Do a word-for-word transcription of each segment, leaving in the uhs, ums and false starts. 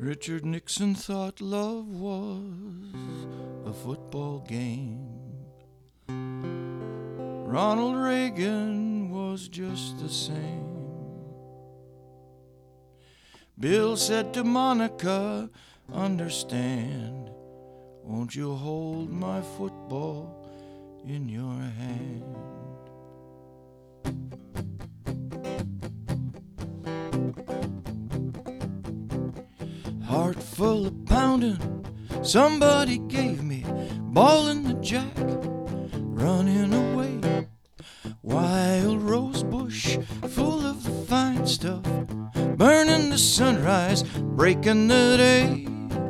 Richard Nixon thought love was a football game. Ronald Reagan was just the same. Bill said to Monica, understand, won't you hold my football in your hand? Heart full of pounding, somebody gave me ball in the jack, running away. Wild rose bush full of the fine stuff, burning the sunrise, breaking the day.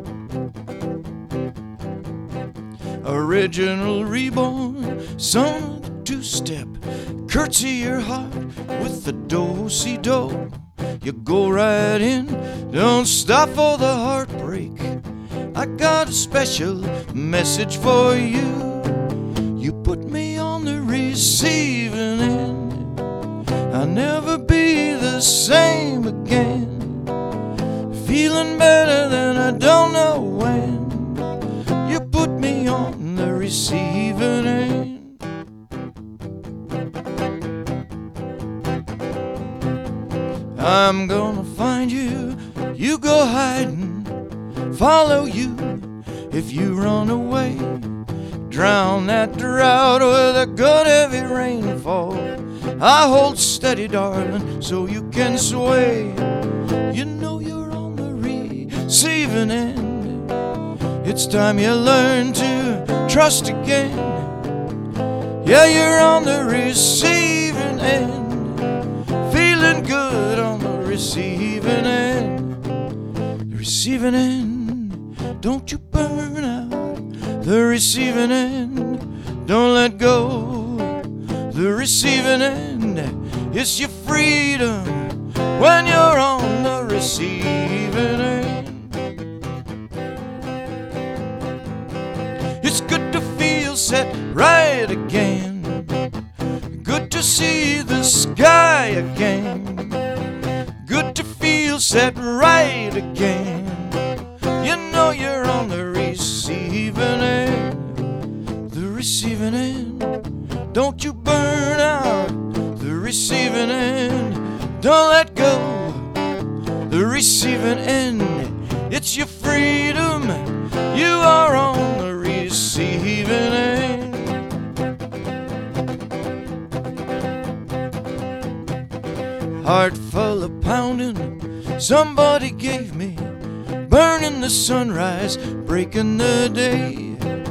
Original reborn, son of the two-step, curtsy your heart with the do-si-do. You go right in, don't stop for the heartbreak. I got a special message for you. You put me on the receiving end, I'll never be the same again. Feeling better than I don't know when. You put me on the receiving end. I'm gonna find you, you go hiding, follow you if you run away. Drown that drought with a good heavy rainfall. I hold steady, darling, so you can sway. You know you're on the receiving end. It's time you learn to trust again. Yeah, you're on the receiving end. Feeling good on the receiving end. The receiving end, don't you burn out. The receiving end, don't let go. The receiving end, it's your freedom when you're on the receiving end. It's good to feel set right again. Good to see the sky again. Good to feel set right again. You know you're on the receiving end. The receiving end, don't you burn out. The receiving end, don't let go. The receiving end, it's your freedom. You are on the receiving end. Heart full of pounding, somebody gave me, burning the sunrise, breaking the day.